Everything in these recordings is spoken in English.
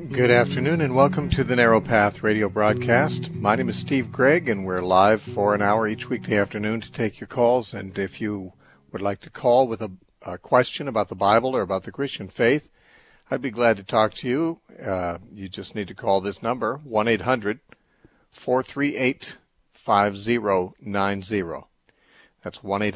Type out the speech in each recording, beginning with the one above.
Good afternoon and welcome to the Narrow Path radio broadcast. My name is Steve Gregg and we're live for an hour each weekday afternoon to take your calls. And if you would like to call with a question about the Bible or about the Christian faith, I'd be glad to talk to you. You just need to call this number, 1-800-438-5090. That's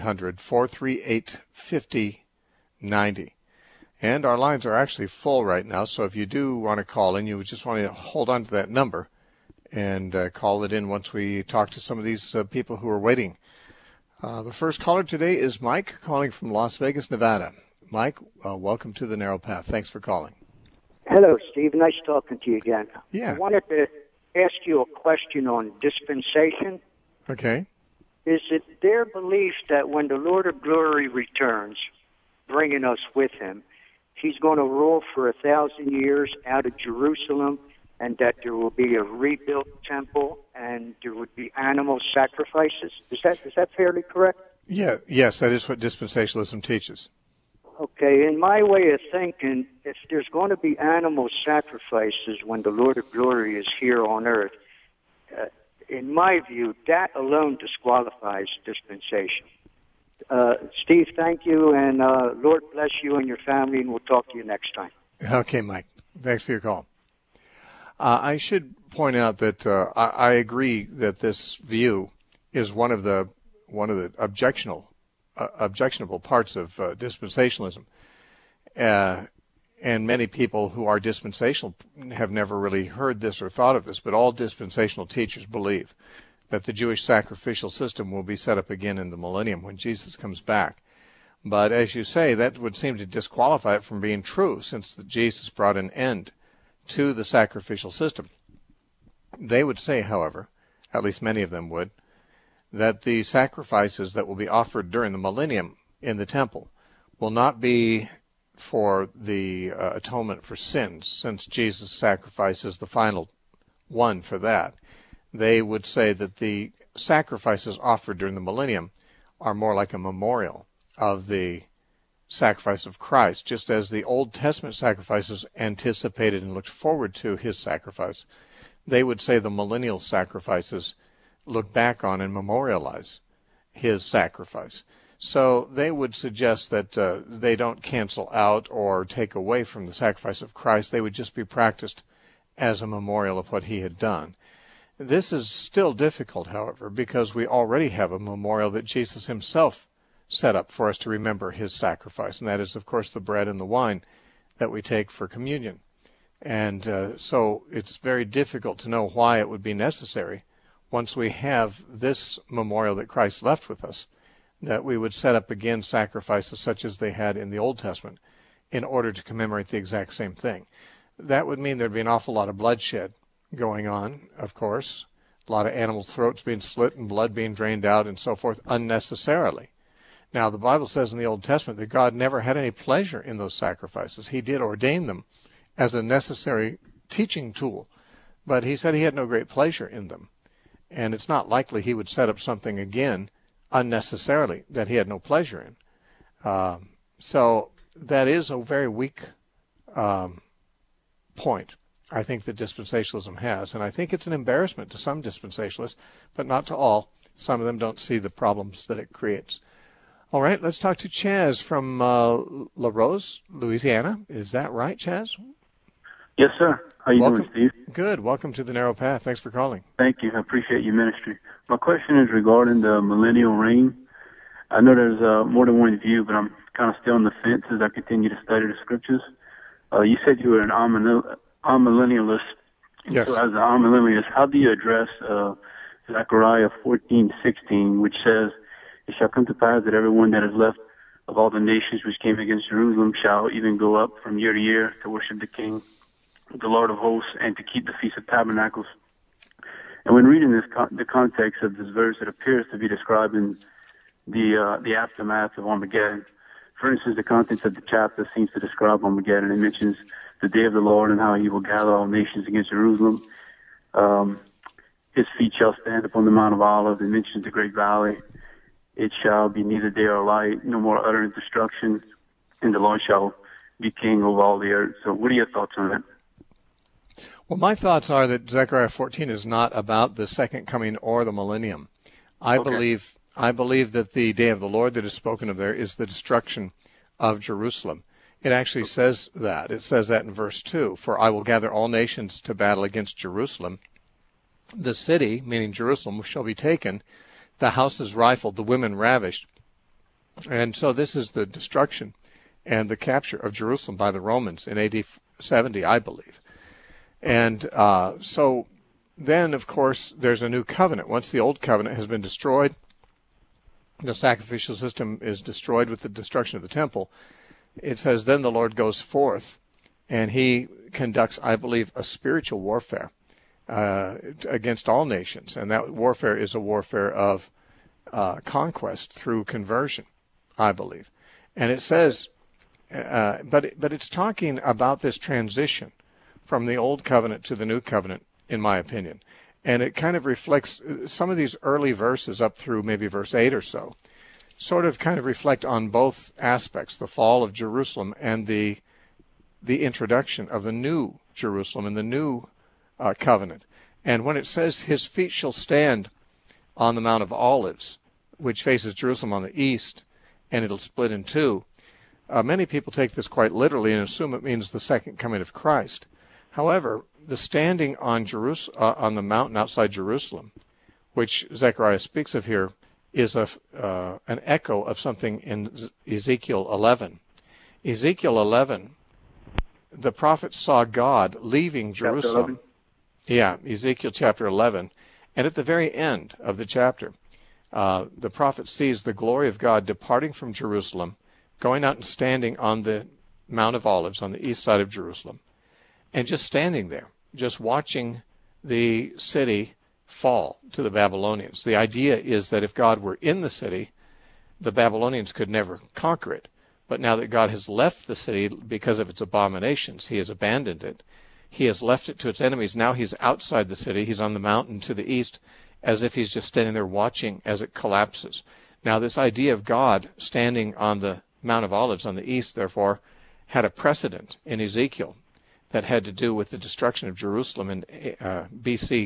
1-800-438-5090. And our lines are actually full right now, so if you do want to call in, you just want to hold on to that number and call it in once we talk to some of these people who are waiting. The first caller today is Mike, calling from Las Vegas, Nevada. Mike, welcome to the Narrow Path. Thanks for calling. Hello, Steve. Nice talking to you again. Yeah. I wanted to ask you a question on dispensation. Okay. Is it their belief that when the Lord of Glory returns, bringing us with him, he's going to rule for 1,000 years out of Jerusalem, and that there will be a rebuilt temple and there would be animal sacrifices? Is that fairly correct? Yeah. Yes, that is what dispensationalism teaches. Okay, in my way of thinking, if there's going to be animal sacrifices when the Lord of Glory is here on earth, in my view, that alone disqualifies dispensation. Steve, thank you, and Lord bless you and your family, and we'll talk to you next time. Okay, Mike. Thanks for your call. I should point out that I agree that this view is one of the objectionable parts of dispensationalism. And many people who are dispensational have never really heard this or thought of this, but all dispensational teachers believe that the Jewish sacrificial system will be set up again in the millennium when Jesus comes back. But as you say, that would seem to disqualify it from being true, since Jesus brought an end to the sacrificial system. They would say, however, at least many of them would, that the sacrifices that will be offered during the millennium in the temple will not be for the atonement for sins, since Jesus' sacrifice is the final one for that. They would say that the sacrifices offered during the millennium are more like a memorial of the sacrifice of Christ, just as the Old Testament sacrifices anticipated and looked forward to his sacrifice. They would say the millennial sacrifices look back on and memorialize his sacrifice. So they would suggest that they don't cancel out or take away from the sacrifice of Christ. They would just be practiced as a memorial of what he had done. This is still difficult, however, because we already have a memorial that Jesus himself set up for us to remember his sacrifice, and that is, of course, the bread and the wine that we take for communion. And so it's very difficult to know why it would be necessary, once we have this memorial that Christ left with us, that we would set up again sacrifices such as they had in the Old Testament in order to commemorate the exact same thing. That would mean there'd be an awful lot of bloodshed going on, of course, a lot of animal throats being slit and blood being drained out and so forth unnecessarily. Now, the Bible says in the Old Testament that God never had any pleasure in those sacrifices. He did ordain them as a necessary teaching tool, but he said he had no great pleasure in them. And it's not likely he would set up something again unnecessarily that he had no pleasure in. So that is a very weak point, I think, that dispensationalism has. And I think it's an embarrassment to some dispensationalists, but not to all. Some of them don't see the problems that it creates. All right, let's talk to Chaz from La Rose, Louisiana. Is that right, Chaz? Yes, sir. How you doing, Steve? Good. Welcome to the Narrow Path. Thanks for calling. Thank you. I appreciate your ministry. My question is regarding the millennial reign. I know there's more than one view, but I'm kind of still on the fence as I continue to study the scriptures. You said you were an amillennialist. Yes. So as an amillennialist, how do you address Zechariah 14:16, which says, "It shall come to pass that everyone that is left of all the nations which came against Jerusalem shall even go up from year to year to worship the King, the Lord of hosts, and to keep the Feast of Tabernacles." And when reading this, the context of this verse, it appears to be describing the aftermath of Armageddon. For instance, the contents of the chapter seems to describe Armageddon. It mentions the day of the Lord and how he will gather all nations against Jerusalem. His feet shall stand upon the Mount of Olives. It mentions the great valley. It shall be neither day or light, no more utter destruction, and the Lord shall be king over all the earth. So what are your thoughts on that? Well, my thoughts are that Zechariah 14 is not about the second coming or the millennium. I believe that the day of the Lord that is spoken of there is the destruction of Jerusalem. It actually says that. It says that in verse 2, "For I will gather all nations to battle against Jerusalem. The city," meaning Jerusalem, "shall be taken, the houses rifled, the women ravished." And so this is the destruction and the capture of Jerusalem by the Romans in AD 70, I believe. And so then, of course, there's a new covenant. Once the old covenant has been destroyed, the sacrificial system is destroyed with the destruction of the temple. It says, then the Lord goes forth, and he conducts, I believe, a spiritual warfare against all nations. And that warfare is a warfare of conquest through conversion, I believe. And it says, but it's talking about this transition from the old covenant to the new covenant, in my opinion. And it kind of reflects some of these early verses up through maybe verse 8 or so, sort of kind of reflect on both aspects, the fall of Jerusalem and the introduction of the new Jerusalem and the new covenant. And when it says his feet shall stand on the Mount of Olives, which faces Jerusalem on the east, and it'll split in two, many people take this quite literally and assume it means the second coming of Christ. However, the standing on on the mountain outside Jerusalem, which Zechariah speaks of here, is an echo of something in Ezekiel 11. Ezekiel 11, the prophet saw God leaving Jerusalem. Yeah, Ezekiel chapter 11. And at the very end of the chapter, the prophet sees the glory of God departing from Jerusalem, going out and standing on the Mount of Olives on the east side of Jerusalem, and just standing there, just watching the city fall to the Babylonians. The idea is that if God were in the city, the Babylonians could never conquer it. But now that God has left the city because of its abominations, he has abandoned it. He has left it to its enemies. Now he's outside the city. He's on the mountain to the east, as if he's just standing there watching as it collapses. Now this idea of God standing on the Mount of Olives on the east, therefore, had a precedent in Ezekiel that had to do with the destruction of Jerusalem in BC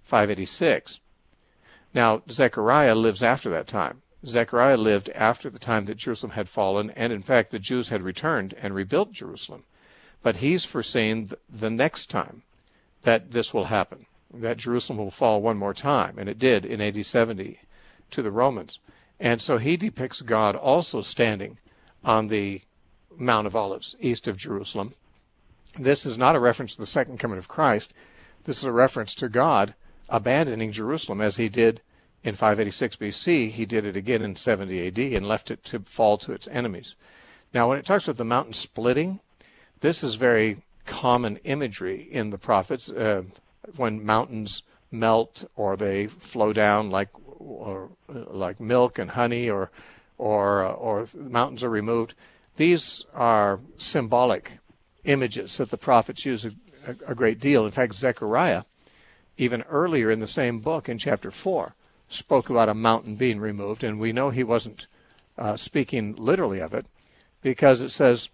586. Now, Zechariah lives after that time. Zechariah lived after the time that Jerusalem had fallen, and in fact the Jews had returned and rebuilt Jerusalem. But he's foreseeing the next time that this will happen, that Jerusalem will fall one more time, and it did in AD 70 to the Romans. And so he depicts God also standing on the Mount of Olives east of Jerusalem. This is not a reference to the second coming of Christ. This is a reference to God abandoning Jerusalem as he did in 586 BC. He did it again in 70 AD and left it to fall to its enemies. Now, when it talks about the mountain splitting, this is very common imagery in the prophets. When mountains melt or they flow down like milk and honey, or mountains are removed, these are symbolic images that the prophets use a great deal. In fact, Zechariah, even earlier in the same book in chapter 4, spoke about a mountain being removed, and we know he wasn't speaking literally of it, because it says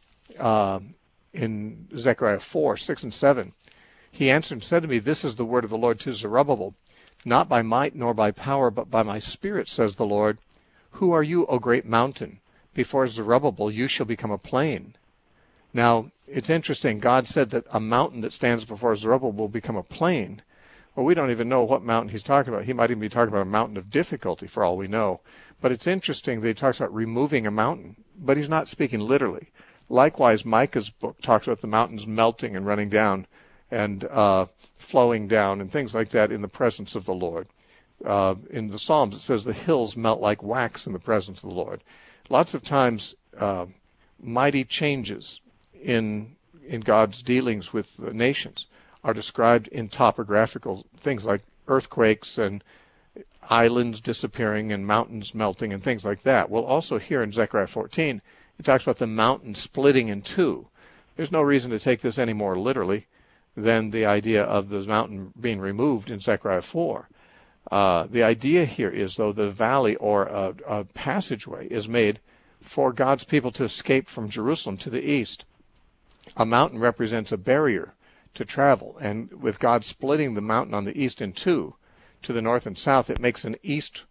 in Zechariah 4, 6 and 7, he answered and said to me, "This is the word of the Lord to Zerubbabel, not by might nor by power, but by my spirit, says the Lord. Who are you, O great mountain? Before Zerubbabel you shall become a plain." Now, it's interesting. God said that a mountain that stands before Zerubbabel will become a plain. Well, we don't even know what mountain he's talking about. He might even be talking about a mountain of difficulty for all we know. But it's interesting that he talks about removing a mountain, but he's not speaking literally. Likewise, Micah's book talks about the mountains melting and running down and flowing down and things like that in the presence of the Lord. In the Psalms, it says the hills melt like wax in the presence of the Lord. Lots of times, mighty changes in God's dealings with the nations are described in topographical things like earthquakes and islands disappearing and mountains melting and things like that. Well, also here in Zechariah 14, it talks about the mountain splitting in two. There's no reason to take this any more literally than the idea of the mountain being removed in Zechariah 4. The idea here is, though, the valley or a passageway is made for God's people to escape from Jerusalem to the east. A mountain represents a barrier to travel. And with God splitting the mountain on the east in two, to the north and south, it makes an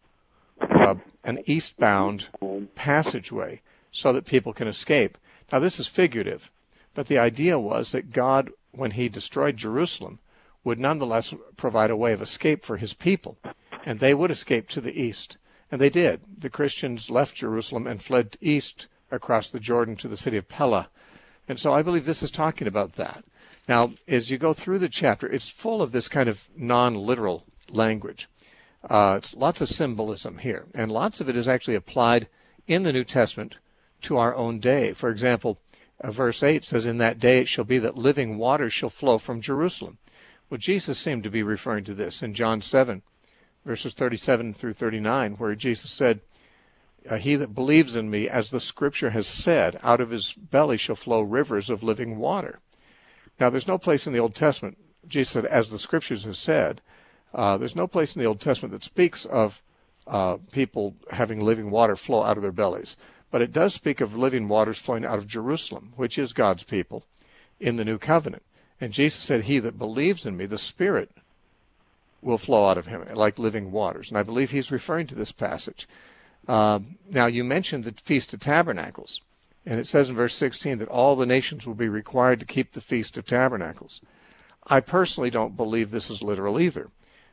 eastbound passageway so that people can escape. Now, this is figurative, but the idea was that God, when he destroyed Jerusalem, would nonetheless provide a way of escape for his people, and they would escape to the east. And they did. The Christians left Jerusalem and fled east across the Jordan to the city of Pella. And so I believe this is talking about that. Now, as you go through the chapter, it's full of this kind of non-literal language. It's lots of symbolism here, and lots of it is actually applied in the New Testament to our own day. For example, verse 8 says, "In that day it shall be that living waters shall flow from Jerusalem." Well, Jesus seemed to be referring to this in John 7, verses 37 through 39, where Jesus said, "He that believes in me, as the Scripture has said, out of his belly shall flow rivers of living water." Now, there's no place in the Old Testament, Jesus said, "as the Scriptures have said," there's no place in the Old Testament that speaks of people having living water flow out of their bellies. But it does speak of living waters flowing out of Jerusalem, which is God's people, in the New Covenant. And Jesus said, "He that believes in me, the Spirit will flow out of him like living waters." And I believe he's referring to this passage. Now, you mentioned the Feast of Tabernacles. And it says in verse 16 that all the nations will be required to keep the Feast of Tabernacles. I personally don't believe this is literal either.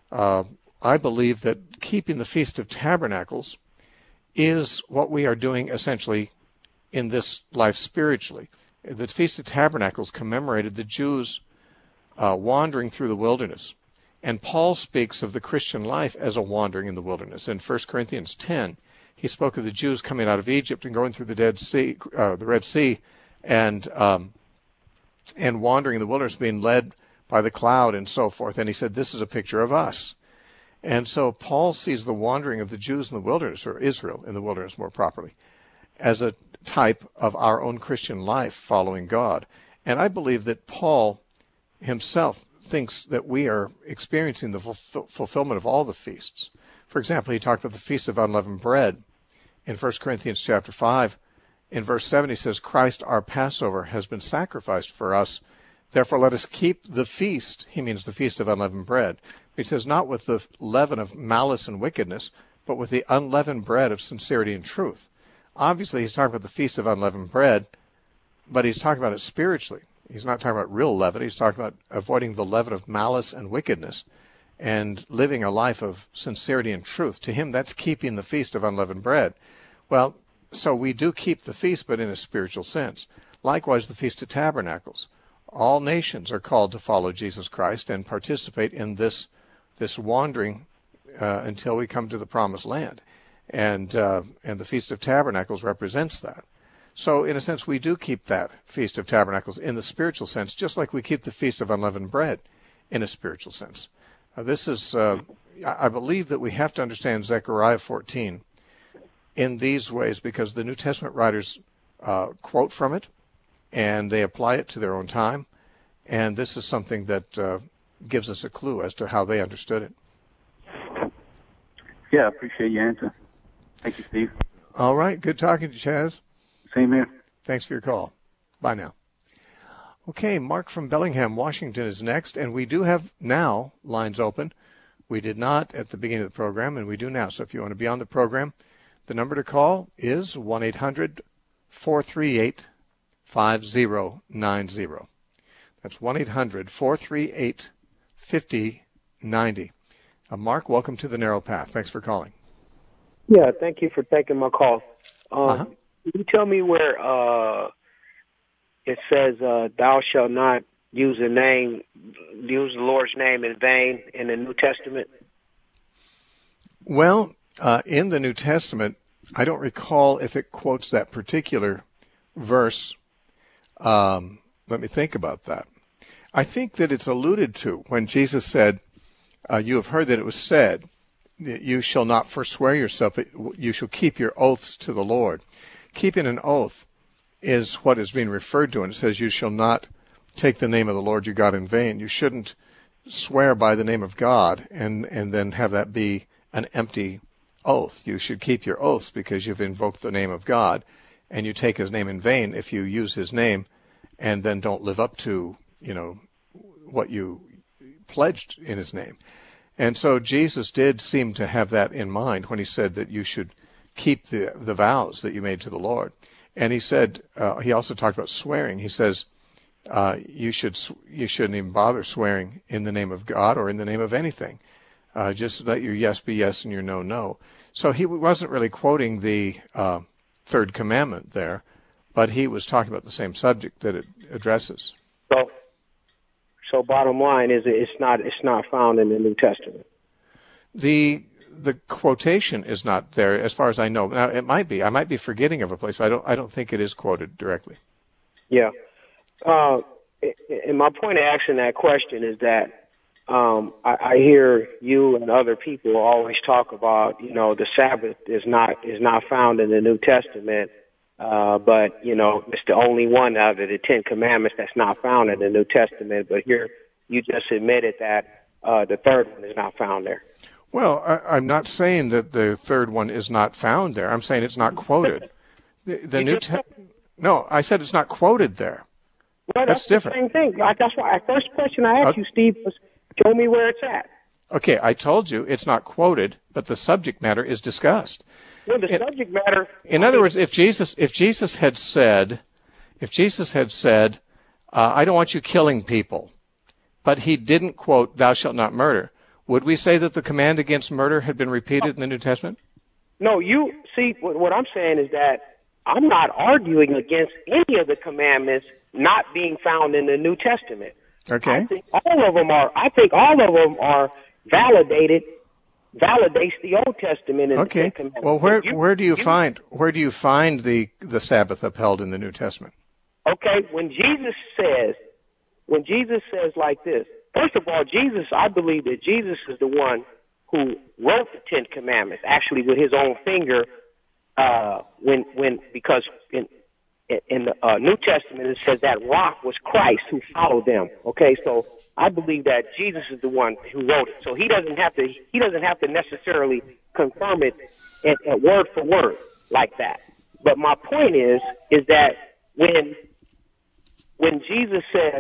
I believe that keeping the Feast of Tabernacles is what we are doing essentially in this life spiritually. The Feast of Tabernacles commemorated the Jews wandering through the wilderness. And Paul speaks of the Christian life as a wandering in the wilderness. In 1 Corinthians 10, he spoke of the Jews coming out of Egypt and going through the Red Sea, and wandering in the wilderness, being led by the cloud and so forth. And he said, this is a picture of us. And so Paul sees the wandering of the Jews in the wilderness, or Israel in the wilderness more properly, as a type of our own Christian life following God. And I believe that Paul himself thinks that we are experiencing the fulfillment of all the feasts. For example, he talked about the Feast of Unleavened Bread in 1 Corinthians chapter 5. In verse 7, he says, "Christ our Passover has been sacrificed for us. Therefore let us keep the feast." He means the Feast of Unleavened Bread. He says, not with the leaven of malice and wickedness, but with the unleavened bread of sincerity and truth. Obviously, he's talking about the Feast of Unleavened Bread, but he's talking about it spiritually. He's not talking about real leaven. He's talking about avoiding the leaven of malice and wickedness and living a life of sincerity and truth. To him, that's keeping the Feast of Unleavened Bread. Well, so we do keep the feast, but in a spiritual sense. Likewise, the Feast of Tabernacles. All nations are called to follow Jesus Christ and participate in this wandering until we come to the Promised Land. And the Feast of Tabernacles represents that. So, in a sense, we do keep that Feast of Tabernacles in the spiritual sense, just like we keep the Feast of Unleavened Bread in a spiritual sense. This is, I believe that we have to understand Zechariah 14 in these ways, because the New Testament writers quote from it, and they apply it to their own time. And this is something that gives us a clue as to how they understood it. Yeah, I appreciate your answer. Thank you, Steve. All right. Good talking to you, Chaz. Same here. Thanks for your call. Bye now. Okay, Mark from Bellingham, Washington is next, and we do have now lines open. We did not at the beginning of the program, and we do now. So if you want to be on the program, the number to call is 1-800-438-5090. That's 1-800-438-5090. Mark, welcome to the Narrow Path. Thanks for calling. Yeah, thank you for taking my call. Can you tell me where it says, "Thou shalt not use the Lord's name in vain" in the New Testament? Well, in the New Testament, I don't recall if it quotes that particular verse. Let me think about that. I think that it's alluded to when Jesus said, "You have heard that it was said, you shall not forswear yourself, but you shall keep your oaths to the Lord." Keeping an oath is what is being referred to, and it says you shall not take the name of the Lord your God in vain. You shouldn't swear by the name of God and then have that be an empty oath. You should keep your oaths because you've invoked the name of God, and you take his name in vain if you use his name and then don't live up to, what you pledged in his name. And so Jesus did seem to have that in mind when he said that you should keep the vows that you made to the Lord. And he said, he also talked about swearing. He says, you shouldn't even bother swearing in the name of God or in the name of anything. Just let your yes be yes and your no, no. So he wasn't really quoting the third commandment there, but he was talking about the same subject that it addresses. So bottom line is it's not found in the New Testament. The quotation is not there, as far as I know. Now it might be. I might be forgetting of a place, but I don't think it is quoted directly. Yeah. And my point of asking that question is that I hear you and other people always talk about, the Sabbath is not found in the New Testament, but it's the only one out of the Ten Commandments that's not found in the New Testament. But here you just admitted that the third one is not found there. Well, I'm not saying that the third one is not found there. I'm saying it's not quoted. No, I said it's not quoted there. Well, that's different. The same thing. That's why the first question I asked you, Steve, was show me where it's at. Okay, I told you it's not quoted, but the subject matter is discussed. Well, the subject matter. In other words, if Jesus had said, I don't want you killing people, but he didn't quote, "Thou shalt not murder," would we say that the command against murder had been repeated in the New Testament? No, you see, what I'm saying is that I'm not arguing against any of the commandments not being found in the New Testament. Okay. I think all of them are validates the Old Testament. Okay. Well, where do you find the Sabbath upheld in the New Testament? Okay, when Jesus says like this, first of all, I believe that Jesus is the one who wrote the Ten Commandments, actually with his own finger, because in the New Testament it says that rock was Christ who followed them. Okay, so I believe that Jesus is the one who wrote it. So he doesn't have to necessarily confirm it at word for word like that. But my point is that when Jesus says,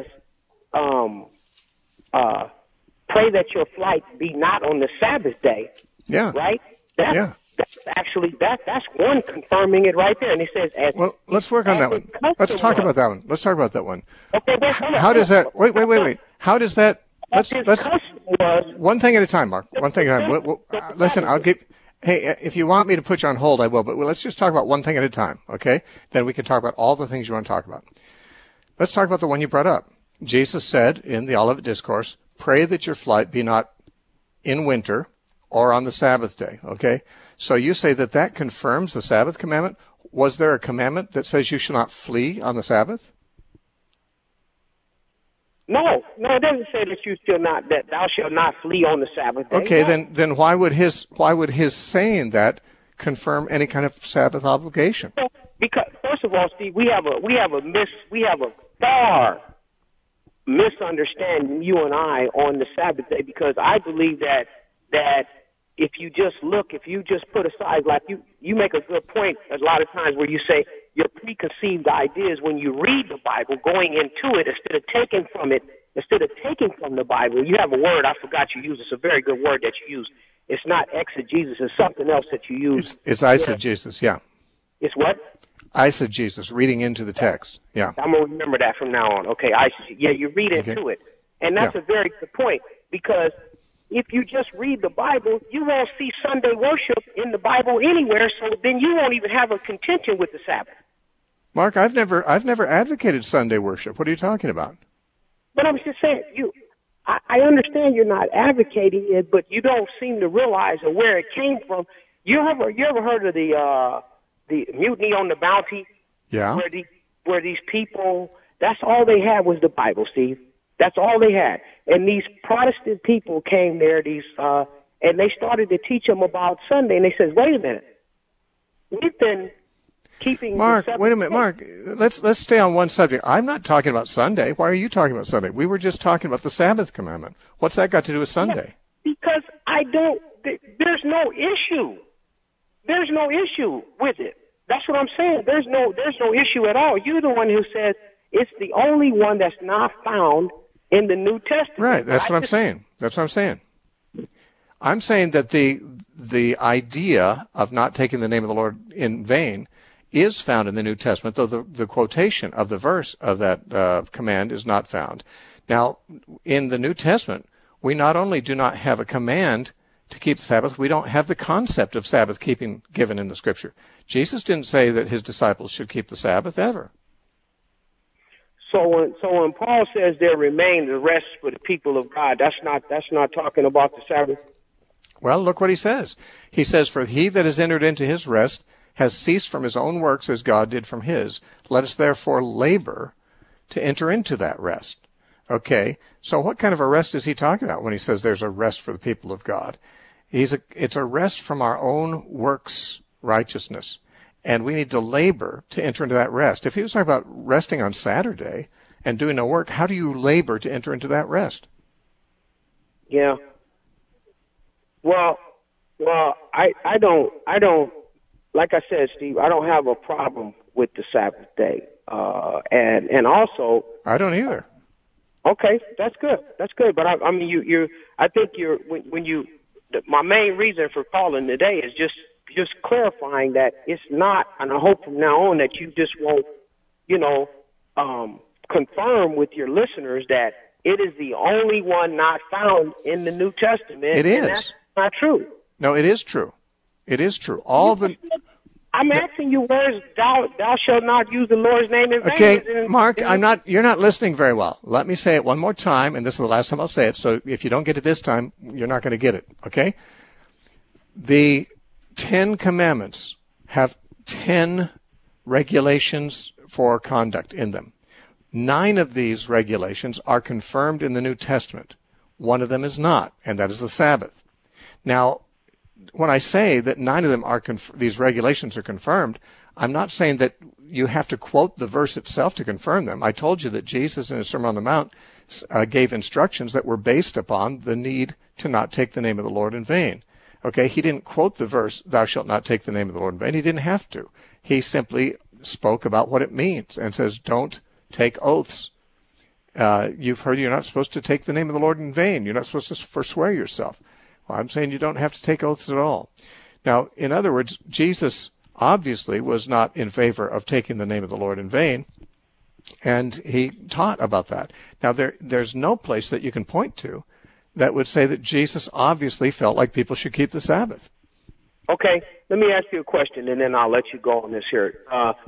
pray that your flight be not on the Sabbath day. Yeah. Right? That's one confirming it right there. And he says, well, let's work on that one. Let's talk about that one. Okay, how does that, wait. How does that, let's, one thing at a time, Mark. One thing at a time. Listen, hey, if you want me to put you on hold, I will, but let's just talk about one thing at a time, okay? Then we can talk about all the things you want to talk about. Let's talk about the one you brought up. Jesus said in the Olivet Discourse, pray that your flight be not in winter or on the Sabbath day, okay? So you say that confirms the Sabbath commandment. Was there a commandment that says you shall not flee on the Sabbath? No, it doesn't say that thou shalt not flee on the Sabbath day. Okay, then why would his saying that confirm any kind of Sabbath obligation? Because first of all, Steve, we have a far misunderstanding, you and I, on the Sabbath day, because I believe that if you just put aside, like you make a good point a lot of times where you say your preconceived ideas when you read the Bible, going into it instead of taking from the Bible. You have a word I forgot you use. It's a very good word that you use. It's not exegesis. It's something else that you use. It's eisegesis, yeah. It's what? Eisegesis, reading into the text. Yeah. I'm going to remember that from now on. Okay, eisegesis. Yeah, you read into it. And that's a very good point, because if you just read the Bible, you won't see Sunday worship in the Bible anywhere, so then you won't even have a contention with the Sabbath. Mark, I've never advocated Sunday worship. What are you talking about? But I'm just saying, I understand you're not advocating it, but you don't seem to realize where it came from. You ever heard of the Mutiny on the Bounty? Yeah. Where these people, that's all they had was the Bible, Steve. That's all they had. And these Protestant people came there, and they started to teach them about Sunday. And they said, wait a minute. We've been keeping... Mark, wait a minute. Mark, let's stay on one subject. I'm not talking about Sunday. Why are you talking about Sunday? We were just talking about the Sabbath commandment. What's that got to do with Sunday? Yeah, because there's no issue. There's no issue with it. That's what I'm saying. There's no issue at all. You're the one who says it's the only one that's not found in the New Testament. Right. That's what I'm saying. That's what I'm saying. I'm saying that the idea of not taking the name of the Lord in vain is found in the New Testament, though the quotation of the verse of that command is not found. Now, in the New Testament, we not only do not have a command to keep the Sabbath, we don't have the concept of Sabbath keeping given in the Scripture. Jesus didn't say that his disciples should keep the Sabbath ever. So when Paul says there remains a rest for the people of God, that's not talking about the Sabbath. Well, look what he says. He says, "For he that has entered into his rest has ceased from his own works as God did from his. Let us therefore labor to enter into that rest." Okay, so what kind of a rest is he talking about when he says there's a rest for the people of God? It's a rest from our own works righteousness, and we need to labor to enter into that rest. If he was talking about resting on Saturday and doing no work, how do you labor to enter into that rest? Yeah. Well, I don't, like I said, Steve, I don't have a problem with the Sabbath day. And also, I don't either. Okay, that's good. But I mean, I think my main reason for calling today is just clarifying that it's not, and I hope from now on that you just won't, confirm with your listeners that it is the only one not found in the New Testament. It is. And that's not true. No, it is true. It is true. I'm asking you, where's thou shalt not use the Lord's name in vain? Okay, Mark, you're not listening very well. Let me say it one more time, and this is the last time I'll say it, so if you don't get it this time, you're not going to get it, okay? The 10 Commandments have 10 regulations for conduct in them. 9 of these regulations are confirmed in the New Testament. One of them is not, and that is the Sabbath. Now, when I say that 9 of them are these regulations are confirmed, I'm not saying that you have to quote the verse itself to confirm them. I told you that Jesus in his Sermon on the Mount gave instructions that were based upon the need to not take the name of the Lord in vain. Okay, he didn't quote the verse, "Thou shalt not take the name of the Lord in vain." He didn't have to. He simply spoke about what it means and says, don't take oaths. You've heard you're not supposed to take the name of the Lord in vain. You're not supposed to forswear yourself. Well, I'm saying you don't have to take oaths at all. Now, in other words, Jesus obviously was not in favor of taking the name of the Lord in vain, and he taught about that. Now, there's no place that you can point to that would say that Jesus obviously felt like people should keep the Sabbath. Okay, let me ask you a question, and then I'll let you go on this here.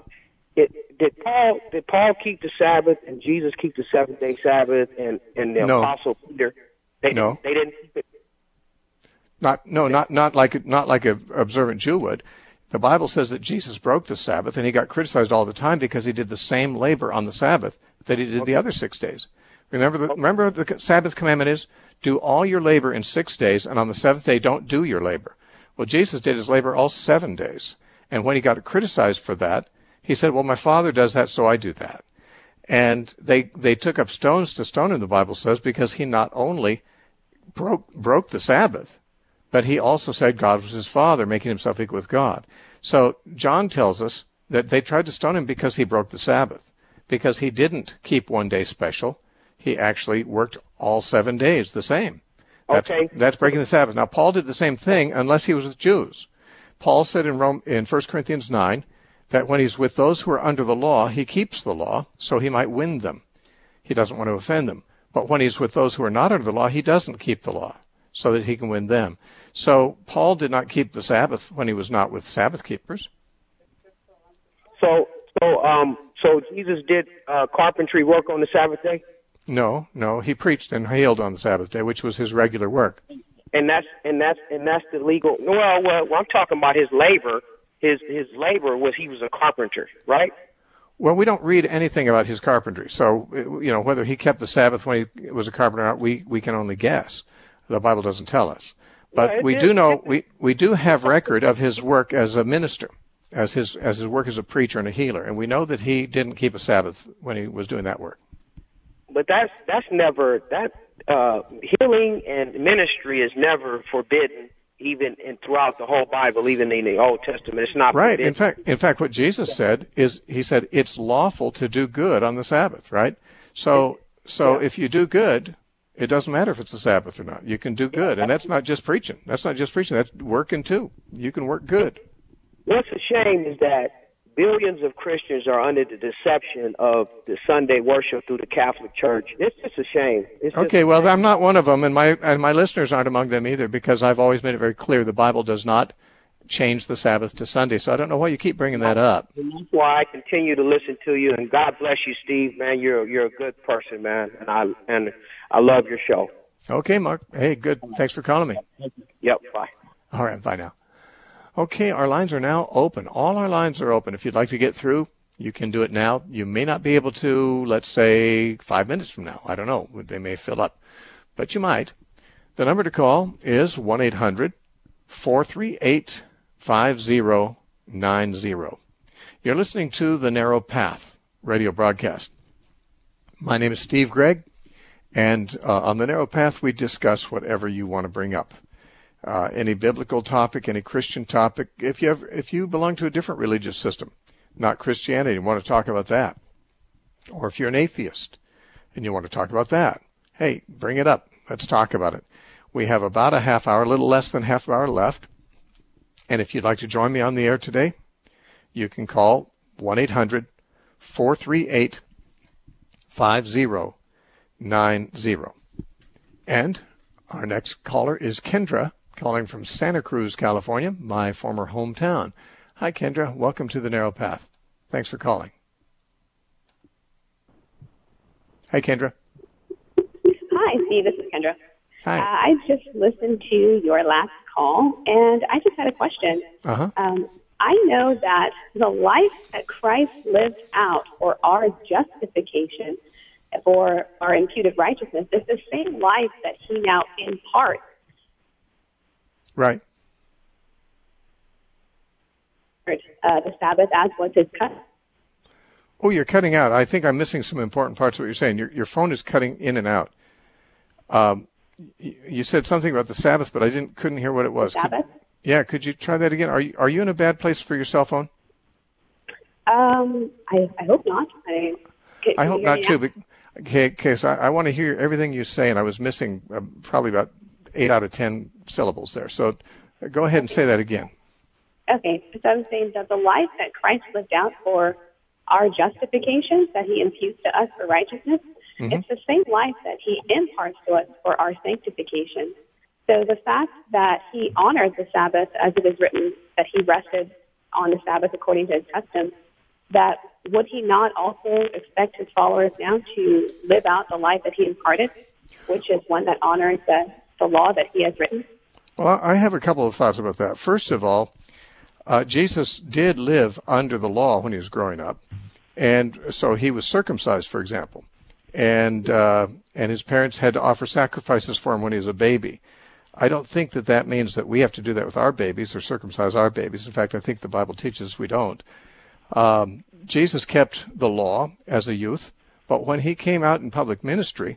Did Paul keep the Sabbath, and Jesus keep the seventh-day Sabbath, and the Apostle Peter? They didn't keep it. Not like an observant Jew would. The Bible says that Jesus broke the Sabbath, and he got criticized all the time because he did the same labor on the Sabbath that he did the other 6 days. Remember the Sabbath commandment is, do all your labor in 6 days, and on the 7th day don't do your labor. Well, Jesus did his labor all 7 days, and when he got criticized for that, he said, well, my Father does that, so I do that. And they took up stones to stone him, the Bible says, because he not only broke the Sabbath, but he also said God was his Father, making himself equal with God. So John tells us that they tried to stone him because he broke the Sabbath, because he didn't keep one day special. He actually worked all 7 days the same. That's breaking the Sabbath. Now, Paul did the same thing unless he was with Jews. Paul said in 1 Corinthians 9 that when he's with those who are under the law, he keeps the law so he might win them. He doesn't want to offend them. But when he's with those who are not under the law, he doesn't keep the law so that he can win them. So Paul did not keep the Sabbath when he was not with Sabbath keepers. So Jesus did carpentry work on the Sabbath day? No, he preached and healed on the Sabbath day, which was his regular work. And that's the legal. Well, I'm talking about his labor. His labor was he was a carpenter, right? Well, we don't read anything about his carpentry, so whether he kept the Sabbath when he was a carpenter or not, we can only guess. The Bible doesn't tell us, but we do know we do have record of his work as a minister, as his work as a preacher and a healer, and we know that he didn't keep a Sabbath when he was doing that work. But that's never healing and ministry is never forbidden, even throughout the whole Bible, even in the Old Testament. It's not right. forbidden. In fact, what Jesus said is, he said it's lawful to do good on the Sabbath, right? So So if you do good, it doesn't matter if it's a Sabbath or not. You can do good. And that's not just preaching. That's working too. You can work good. What's a shame is that billions of Christians are under the deception of the Sunday worship through the Catholic Church. It's just a shame. Okay, well, I'm not one of them, and my listeners aren't among them either, because I've always made it very clear the Bible does not change the Sabbath to Sunday. So I don't know why you keep bringing that up. And that's why I continue to listen to you. And God bless you, Steve. Man, you're a good person, man, and I love your show. Okay, Mark. Hey, good. Thanks for calling me. Yep. Bye. All right. Bye now. Okay, our lines are now open. All our lines are open. If you'd like to get through, you can do it now. You may not be able to, let's say, 5 minutes from now. I don't know. They may fill up, but you might. The number to call is 1-800-438-5090. You're listening to The Narrow Path radio broadcast. My name is Steve Gregg, and on The Narrow Path, we discuss whatever you want to bring up. Any biblical topic, any Christian topic. If you belong to a different religious system, not Christianity, and want to talk about that, or if you're an atheist and you want to talk about that, hey, bring it up. Let's talk about it. We have about a half hour, a little less than half hour left. And if you'd like to join me on the air today, you can call 1-800-438-5090. And our next caller is Kendra, calling from Santa Cruz, California, my former hometown. Hi, Kendra. Welcome to The Narrow Path. Thanks for calling. Hi, Kendra. Hi, Steve. This is Kendra. Hi. I just listened to your last call, and I just had a question. Uh-huh. I know that the life that Christ lived out for our justification, for our imputed righteousness, is the same life that he now imparts. Right. The Sabbath as was his custom. Oh, you're cutting out. I think I'm missing some important parts of what you're saying. Your phone is cutting in and out. You said something about the Sabbath, but I couldn't hear what it was. Sabbath? Could you try that again? Are you in a bad place for your cell phone? I hope not. I hope not too. Because I want to hear everything you say, and I was missing probably about 8 out of 10 syllables there. So go ahead and say that again. Okay, so I'm saying that the life that Christ lived out for our justification, that he imputes to us for righteousness, it's the same life that he imparts to us for our sanctification. So the fact that he honored the Sabbath, as it is written, that he rested on the Sabbath according to his custom, that would he not also expect his followers now to live out the life that he imparted, which is one that honors the law that he has written? Well, I have a couple of thoughts about that. First of all, Jesus did live under the law when he was growing up, and so he was circumcised, for example, and his parents had to offer sacrifices for him when he was a baby. I don't think that means that we have to do that with our babies or circumcise our babies. In fact, I think the Bible teaches we don't. Jesus kept the law as a youth, but when he came out in public ministry,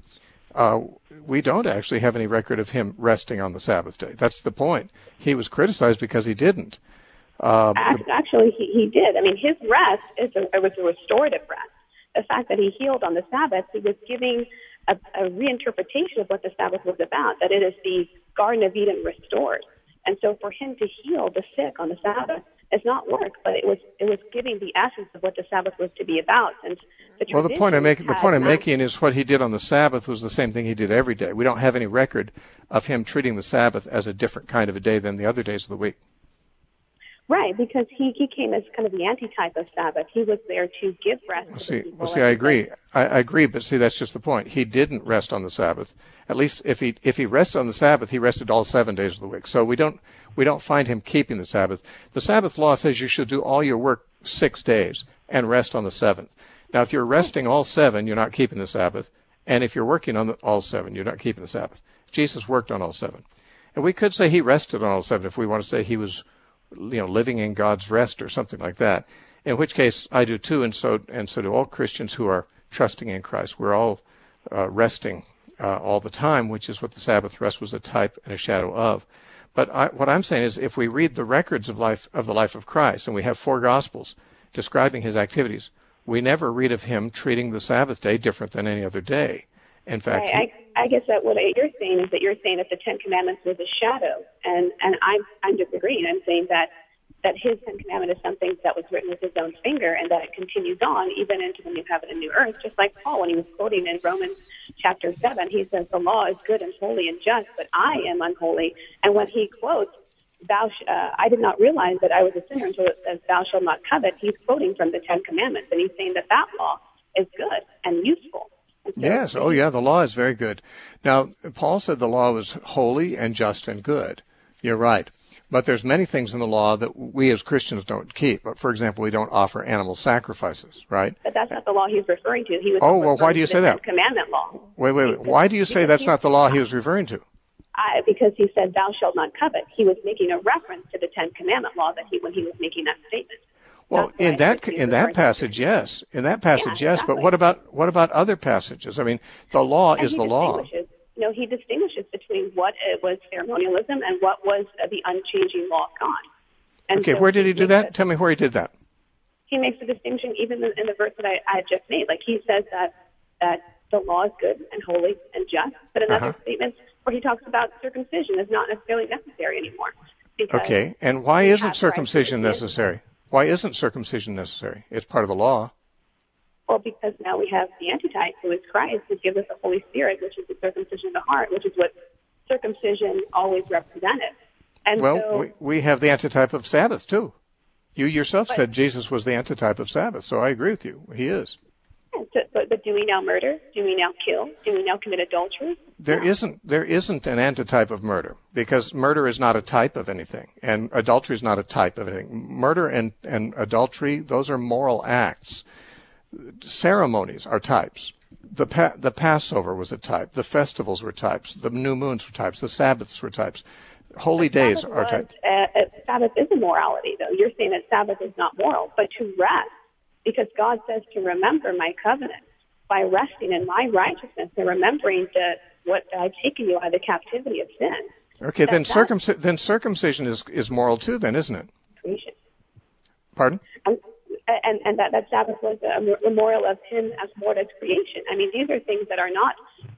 we don't actually have any record of him resting on the Sabbath day. That's the point. He was criticized because he didn't. Actually, he did. I mean, his rest was a restorative rest. The fact that he healed on the Sabbath, he was giving a reinterpretation of what the Sabbath was about, that it is the Garden of Eden restored. And so for him to heal the sick on the Sabbath is not work, but it was giving the essence of what the Sabbath was to be about. And the point I'm making is what he did on the Sabbath was the same thing he did every day. We don't have any record of him treating the Sabbath as a different kind of a day than the other days of the week. Right, because he came as kind of the antitype of Sabbath. He was there to give rest to the people. I agree. I agree, but see, that's just the point. He didn't rest on the Sabbath. At least if he rested on the Sabbath, he rested all 7 days of the week. So we don't find him keeping the Sabbath. The Sabbath law says you should do all your work 6 days and rest on the seventh. Now, if you're resting all 7, you're not keeping the Sabbath. And if you're working on all 7, you're not keeping the Sabbath. Jesus worked on all 7. And we could say he rested on all 7 if we want to say he was living in God's rest or something like that, in which case I do too, and so do all Christians who are trusting in Christ. We're all resting all the time, which is what the Sabbath rest was a type and a shadow of. But what I'm saying is, if we read the records of the life of Christ, and we have 4 Gospels describing his activities, we never read of him treating the Sabbath day different than any other day. In fact, I guess that what you're saying is that you're saying that the Ten Commandments was a shadow, and I'm disagreeing. I'm saying that his Ten Commandment is something that was written with his own finger, and that it continues on even into the new heaven and new earth. Just like Paul, when he was quoting in Romans chapter 7, he says, "The law is good and holy and just, but I am unholy." And when he quotes, I did not realize that I was a sinner until it says, "Thou shalt not covet," he's quoting from the Ten Commandments, and he's saying that law is good and useful. And so yes, oh yeah, the law is very good. Now, Paul said the law was holy and just and good. You're right. But there's many things in the law that we as Christians don't keep. For example, we don't offer animal sacrifices, right? But that's not the law he was referring to. He was why do you say that? Ten Commandment law. Wait. Why do you say that's not the law he was referring to? Because he said, "Thou shalt not covet." He was making a reference to the Ten Commandment law when he was making that statement. Well, in that passage, yes. In that passage, yes. Exactly. But what about other passages? I mean, the law is the law. He distinguishes between what was ceremonialism and what was the unchanging law of God. And okay, where did he do that? Tell me where he did that. He makes a distinction even in the verse that I just made. Like he says that the law is good and holy and just, but in other statements where he talks about circumcision is not necessarily necessary anymore. Okay, and why isn't circumcision necessary? Why isn't circumcision necessary? It's part of the law. Well, because now we have the antitype, who is Christ, who gives us the Holy Spirit, which is the circumcision of the heart, which is what circumcision always represented. And we have the antitype of Sabbath, too. You yourself said Jesus was the antitype of Sabbath, so I agree with you. He is. But do we now murder? Do we now kill? Do we now commit adultery? There isn't an antitype of murder, because murder is not a type of anything, and adultery is not a type of anything. Murder and adultery, those are moral acts. Ceremonies are types. The Passover was a type. The festivals were types. The new moons were types. The Sabbaths were types. Holy days are types. Sabbath is a morality, though. You're saying that Sabbath is not moral, but to rest, because God says to remember my covenant by resting in my righteousness and remembering what I've taken you out of the captivity of sin. Okay, then circumcision is moral too, then, isn't it? Creation. Pardon? And that Sabbath was a memorial of him as Lord of creation. I mean, these are things that are not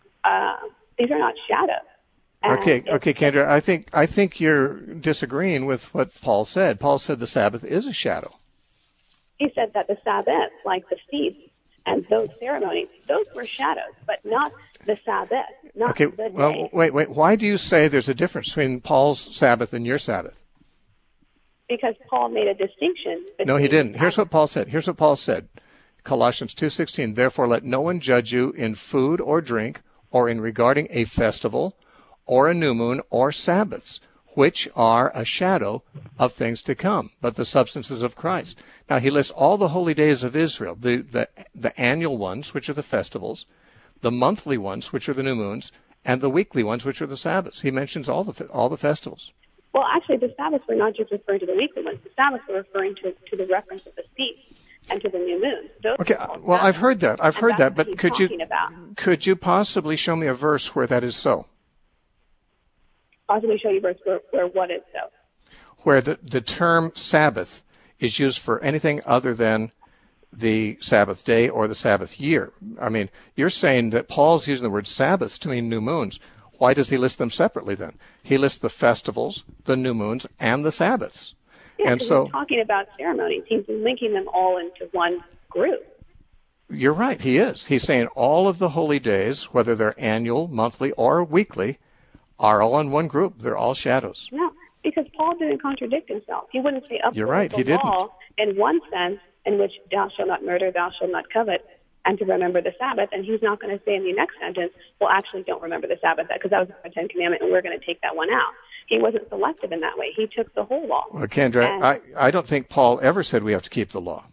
shadows. Okay, Kendra, I think you're disagreeing with what Paul said. Paul said the Sabbath is a shadow. He said that the Sabbath, like the feast and those ceremonies, those were shadows, but not the Sabbath, not the day. Well, wait. Why do you say there's a difference between Paul's Sabbath and your Sabbath? Because Paul made a distinction. No, he didn't. Here's what Paul said. Colossians 2:16, "Therefore let no one judge you in food or drink, or in regarding a festival, or a new moon, or Sabbaths, which are a shadow of things to come, but the substances of Christ." Now he lists all the holy days of Israel, the annual ones, which are the festivals, the monthly ones, which are the new moons, and the weekly ones, which are the Sabbaths. He mentions all the festivals. Well, actually, the Sabbaths were not just referring to the weekly ones. The Sabbaths were referring to the reference of the feast and to the new moon. Okay, well, I've heard that, but could you possibly show me a verse where that is so? Possibly show you a verse where what is so? Where the term Sabbath is used for anything other than the Sabbath day or the Sabbath year. I mean, you're saying that Paul's using the word Sabbaths to mean new moons. Why does he list them separately then? He lists the festivals, the new moons, and the Sabbaths. Yeah, and so he's talking about ceremonies. He's linking them all into one group. You're right, he is. He's saying all of the holy days, whether they're annual, monthly, or weekly, are all in one group. They're all shadows. No, because Paul didn't contradict himself. He wouldn't say You're right, the he didn't. law in one sense, in which thou shalt not murder, thou shalt not covet, and to remember the Sabbath. And he's not going to say in the next sentence, well, actually don't remember the Sabbath, because that was the 10th commandment, and we're going to take that one out. He wasn't selective in that way. He took the whole law. Well, Kendra, I don't think Paul ever said we have to keep the law.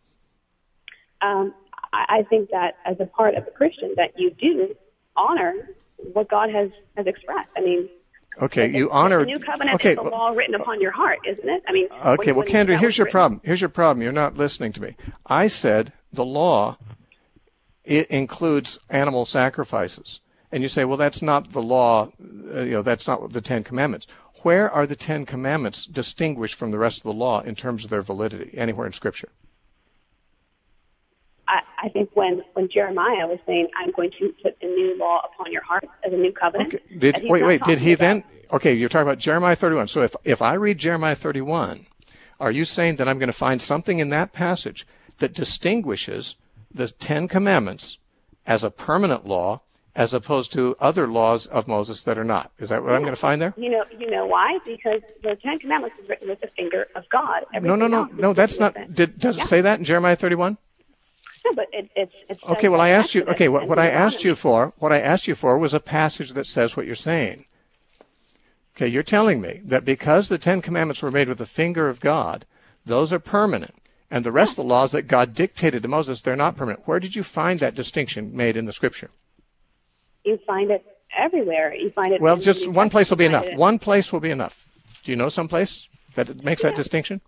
I think that as a part of a Christian, that you do honor what God has expressed. I mean, okay, you honor the new covenant is the law written upon your heart, isn't it? I mean, okay. Well, Kendra, here's your problem. Here's your problem. You're not listening to me. I said the law it includes animal sacrifices, and you say, well, that's not the law. That's not the Ten Commandments. Where are the Ten Commandments distinguished from the rest of the law in terms of their validity? Anywhere in Scripture? I think that as a part of a Christian, that you do honor what God has expressed. I mean, the new covenant is the law written upon your heart, isn't it? I mean, Okay, well, Kendra, here's your problem. Here's your problem. You're not listening to me. I said the law I think when Jeremiah was saying, I'm going to put a new law upon your heart as a new covenant. Okay. Wait, did he then? Okay, you're talking about Jeremiah 31. So if I read Jeremiah 31, are you saying that I'm going to find something in that passage that distinguishes the Ten Commandments as a permanent law as opposed to other laws of Moses that are not? Is that what I'm going to find there? You know why? Because the Ten Commandments is written with the finger of God. No, that's not. Does it say that in Jeremiah 31? No, but it's okay. Well, I asked you. Okay, what I asked you for was a passage that says what you're saying. Okay, you're telling me that because the Ten Commandments were made with the finger of God, those are permanent, and the rest of the laws that God dictated to Moses, they're not permanent. Where did you find that distinction made in the Scripture? You find it everywhere. You find it. Well, just one place will be enough. One place will be enough. Do you know some place that makes that distinction?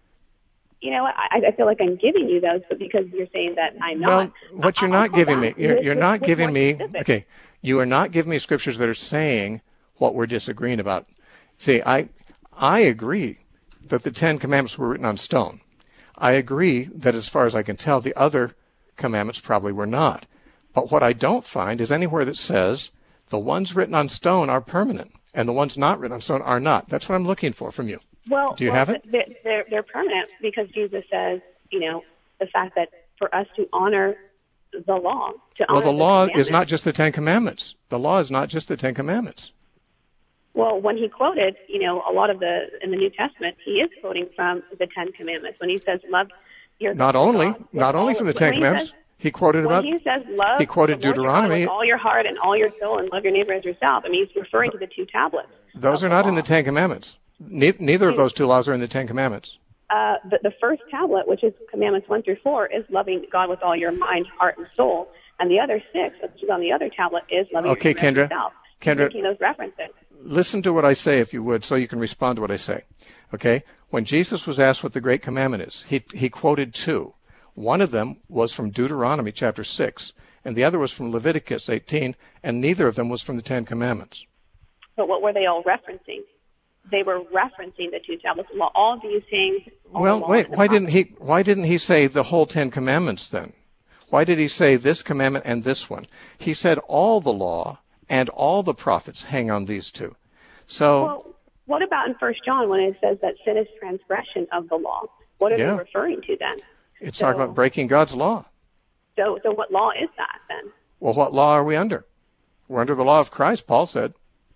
You know what? I feel like I'm giving you those, but because you're saying that I'm not. Well, what you're not giving me, you're not giving me. Okay, you are not giving me scriptures that are saying what we're disagreeing about. See, I agree that the Ten Commandments were written on stone. I agree that as far as I can tell, the other commandments probably were not. But what I don't find is anywhere that says the ones written on stone are permanent and the ones not written on stone are not. That's what I'm looking for from you. Well, do you have it? They're permanent because Jesus says, the fact that for us to honor the law, the law is not just the Ten Commandments. The law is not just the Ten Commandments. Well, when he quoted, a lot of in the New Testament, he is quoting from the Ten Commandments. When he says, love your God. Not only from the Ten Commandments. He quoted about. When he says love, he quoted Deuteronomy. With all your heart and all your soul, and love your neighbor as yourself. I mean, he's referring to the two tablets. Those are not in the Ten Commandments. Neither of those two laws are in the Ten Commandments. The first tablet, which is Commandments 1 through 4, is loving God with all your mind, heart, and soul. And the other 6, which is on the other tablet, is loving your neighbor as yourself. Kendra, making those references. Listen to what I say, if you would, so you can respond to what I say. Okay? When Jesus was asked what the great commandment is, he quoted 2. One of them was from Deuteronomy chapter 6, and the other was from Leviticus 18, and neither of them was from the Ten Commandments. But what were they all referencing? They were referencing the two tablets. All these things. Well, wait. Why didn't he say the whole Ten Commandments then? Why did he say this commandment and this one? He said all the law and all the prophets hang on these two. So. Well, what about in 1 John when it says that sin is transgression of the law? What are they referring to then? It's talking about breaking God's law. So what law is that then? Well, what law are we under? We're under the law of Christ, Paul said.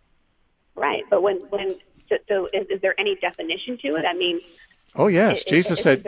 Right, but so is there any definition to it? I mean. Oh yes, Jesus said,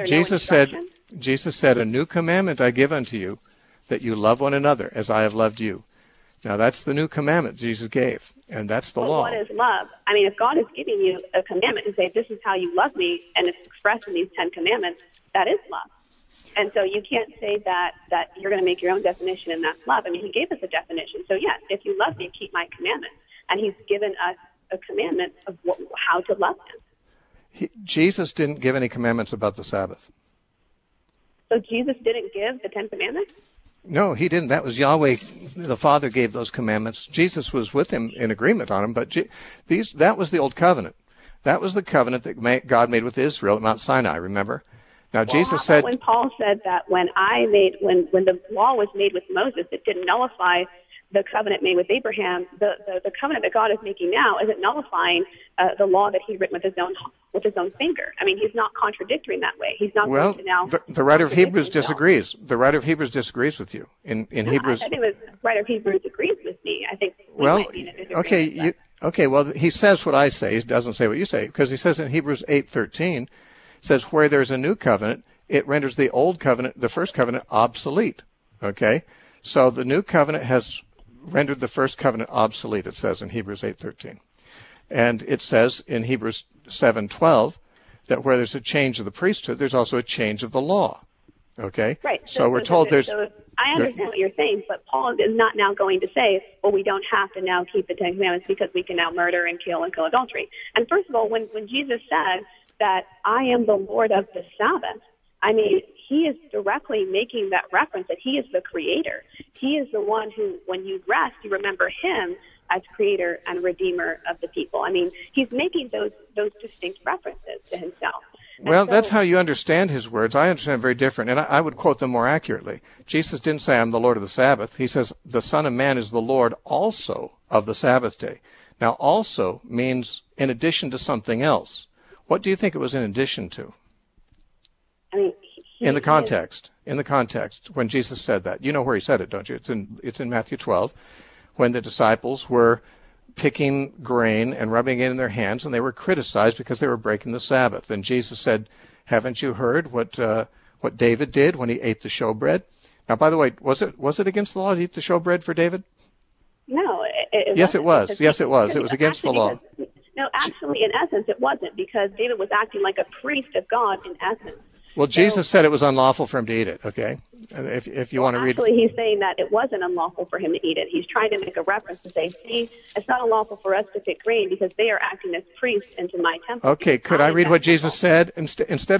a new commandment I give unto you, that you love one another as I have loved you. Now that's the new commandment Jesus gave, and that's the law. What is love? I mean, if God is giving you a commandment to say, this is how you love me, and it's expressed in these 10 commandments, that is love. And so you can't say that you're going to make your own definition and that's love. I mean, he gave us a definition. So yes, if you love me, keep my commandments. And he's given us a commandment of how to love him. Jesus didn't give any commandments about the Sabbath. So Jesus didn't give the 10 commandments? No, he didn't. That was Yahweh. The Father gave those commandments. Jesus was with him in agreement on them, but that was the old covenant. That was the covenant that God made with Israel at Mount Sinai, remember? Now, Jesus said, when Paul said that when the law was made with Moses, it didn't nullify the covenant made with Abraham. The covenant that God is making now isn't nullifying the law that He written with his own finger. I mean, He's not contradicting that way. He's not going to now. The writer of Hebrews disagrees. The writer of Hebrews disagrees with you. In Hebrews, I think the writer of Hebrews agrees with me. I think. Okay. Well, he says what I say. He doesn't say what you say, because he says in Hebrews 8:13. Says where there's a new covenant, it renders the old covenant, the first covenant, obsolete. Okay? So the new covenant has rendered the first covenant obsolete, it says in Hebrews 8:13. And it says in Hebrews 7:12 that where there's a change of the priesthood, there's also a change of the law. Okay? Right. So we're told there's... I understand what you're saying, but Paul is not now going to say, well, we don't have to now keep the 10 commandments because we can now murder and kill adultery. And first of all, when Jesus said that I am the Lord of the Sabbath, I mean, he is directly making that reference that he is the creator. He is the one who, when you rest, you remember him as creator and redeemer of the people. I mean, he's making those distinct references to himself. Well, that's how you understand his words. I understand very different, and I would quote them more accurately. Jesus didn't say, I'm the Lord of the Sabbath. He says, the Son of Man is the Lord also of the Sabbath day. Now, also means in addition to something else. What do you think it was in addition to? I mean, in the context, when Jesus said that. You know where he said it, don't you? It's in Matthew 12, when the disciples were picking grain and rubbing it in their hands, and they were criticized because they were breaking the Sabbath. And Jesus said, haven't you heard what David did when he ate the showbread? Now, by the way, was it against the law to eat the showbread for David? No. Yes, it was. Yes, it was. It was against the law. No, actually, in essence, it wasn't, because David was acting like a priest of God in essence. Well, Jesus said it was unlawful for him to eat it, okay? If you want to read... Actually, he's saying that it wasn't unlawful for him to eat it. He's trying to make a reference to say, see, it's not unlawful for us to pick grain because they are acting as priests into my temple. Okay, could I read what Jesus said? Instead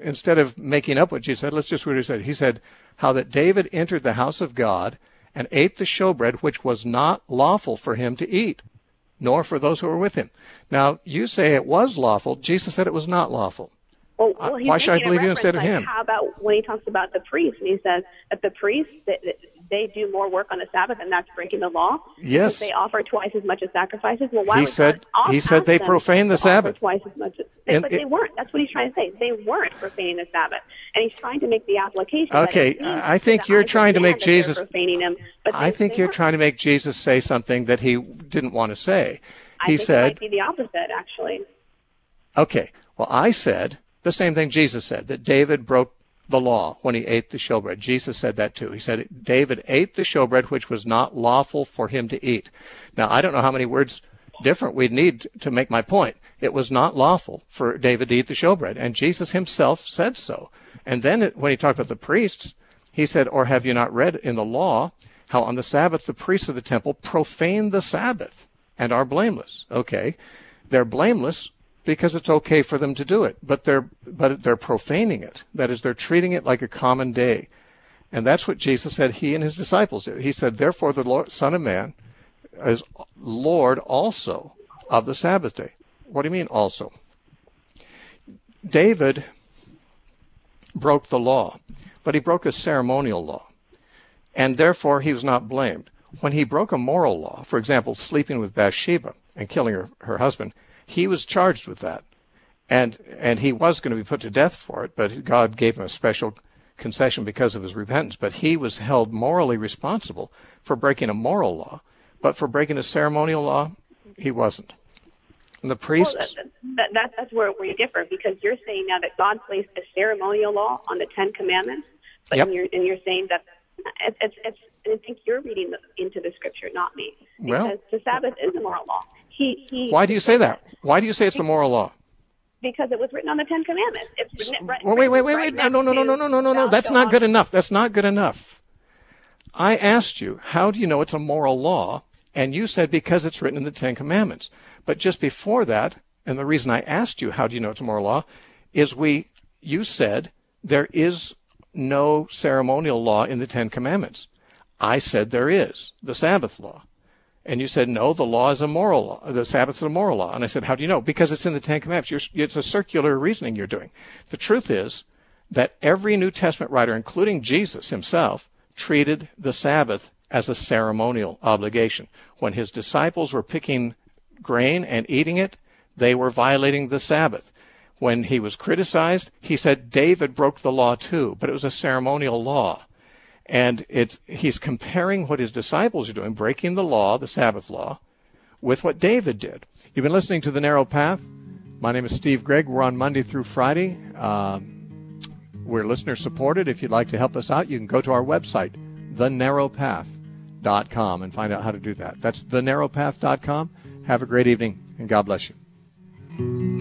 of making up what Jesus said, let's just read what he said. He said, how that David entered the house of God and ate the showbread, which was not lawful for him to eat, nor for those who were with him. Now, you say it was lawful. Jesus said it was not lawful. Well, why should I believe you instead of him? How about when he talks about the priests, and he says that the priests, they do more work on the Sabbath, and that's breaking the law? Yes. They offer twice as much as sacrifices? Well, why he said they profane the Sabbath. Twice as much but they weren't. That's what he's trying to say. They weren't profaning the Sabbath. And he's trying to make the application. Okay, I think you're trying to make Jesus... profaning him, but I think you're trying to make Jesus say something that he didn't want to say. He said... it might be the opposite, actually. Okay, well, I said... the same thing Jesus said, that David broke the law when he ate the showbread. Jesus said that too. He said David ate the showbread which was not lawful for him to eat. Now, I don't know how many words different we'd need to make my point. It was not lawful for David to eat the showbread, and Jesus himself said so. And then when he talked about the priests, he said, or have you not read in the law how on the Sabbath the priests of the temple profane the Sabbath and are blameless? Okay, they're blameless because it's okay for them to do it, but they're profaning it. That is, they're treating it like a common day. And that's what Jesus said he and his disciples did. He said, therefore the Son of Man is Lord also of the Sabbath day. What do you mean also? David broke the law, but he broke a ceremonial law, and therefore he was not blamed. When he broke a moral law, for example, sleeping with Bathsheba and killing her husband, he was charged with that, and he was going to be put to death for it, but God gave him a special concession because of his repentance. But he was held morally responsible for breaking a moral law, but for breaking a ceremonial law, he wasn't. And the priests... Well, that's where we differ, because you're saying now that God placed a ceremonial law on the Ten Commandments, but yep. you're saying that I think you're reading into the scripture, not me, because the Sabbath is a moral law. Why do you say that? Why do you say it's a moral law? Because it was written on the Ten Commandments. It's written, wait. No. That's not good enough. That's not good enough. I asked you, how do you know it's a moral law? And you said because it's written in the Ten Commandments. But just before that, and the reason I asked you, how do you know it's a moral law, is you said there is no ceremonial law in the Ten Commandments. I said there is, the Sabbath law. And you said, no, the law is a moral law. The Sabbath is a moral law. And I said, how do you know? Because it's in the Ten Commandments. It's a circular reasoning you're doing. The truth is that every New Testament writer, including Jesus himself, treated the Sabbath as a ceremonial obligation. When his disciples were picking grain and eating it, they were violating the Sabbath. When he was criticized, he said David broke the law too, but it was a ceremonial law. And he's comparing what his disciples are doing, breaking the law, the Sabbath law, with what David did. You've been listening to The Narrow Path. My name is Steve Gregg. We're on Monday through Friday. We're listener-supported. If you'd like to help us out, you can go to our website, thenarrowpath.com, and find out how to do that. That's thenarrowpath.com. Have a great evening, and God bless you.